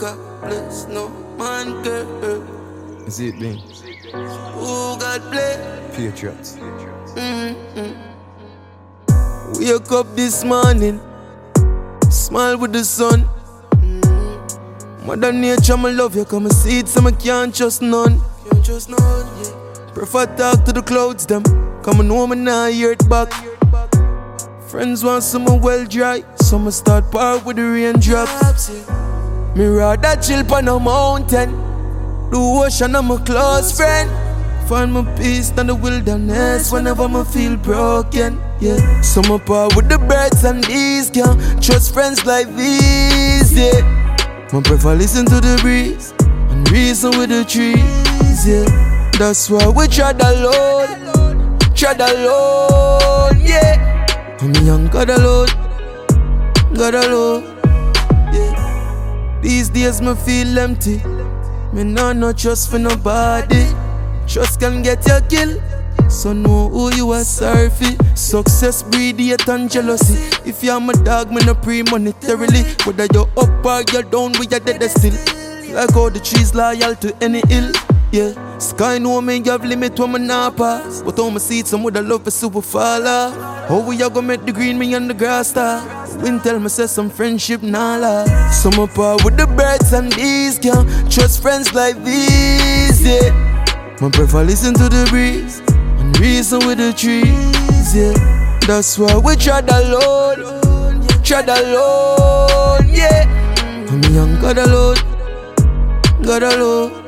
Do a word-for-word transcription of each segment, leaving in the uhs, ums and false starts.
God bless no man girl. Is it been? Oh, God bless Patriots. mm-hmm. Wake up this morning, smile with the sun. mm-hmm. Mother Nature, my love you, come and see it, so I can't trust none. Can't trust none, yeah. Prefer talk to the clouds, them. Come and know me now, hear it back. Friends want summer well dry, summer start par with the raindrops. Me rather chill on a mountain. The ocean, I'm a close friend. Find my peace in the wilderness whenever I feel broken. Yeah, summer par with the birds and bees. Can't trust friends like these. Yeah, I prefer listen to the breeze and reason with the trees. Yeah, that's why we tread alone, tread alone. Yeah, I'm young, God alone, God alone. Yeah, these days me feel empty. Me nah no trust for nobody. Trust can get you killed, so know who you are sorry for. Success breed hate and jealousy. If you're my dog, me no pre-monetarily. Whether you're up or you're down, we are dead still. Like how the trees loyal to any hill. Yeah, sky know me have limit when me not pass. But on my seat, some woulda love for super faller. How we a go make the green me and the grass star? Wind tell me say some friendship nah last. Summer par with the birds and bees. Can't trust friends like these. Yeah, I prefer listen to the breeze and reason with the trees. Yeah, that's why we tread alone, tread alone. Yeah, I'm young, God alone, God alone.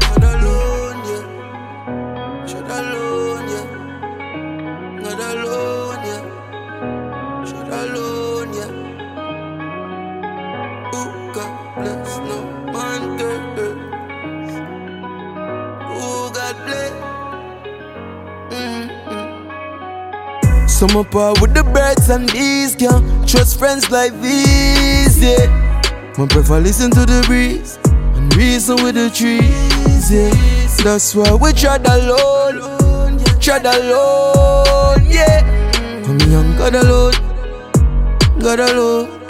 Bless no man girl. Oh, God bless. Mm-hmm. Summer par with the birds and bees. Can't trust friends like these. Yeah, I prefer listen to the breeze and reason with the trees. Yeah, that's why we tread alone, tread alone. Yeah, I'm young, God alone, God alone.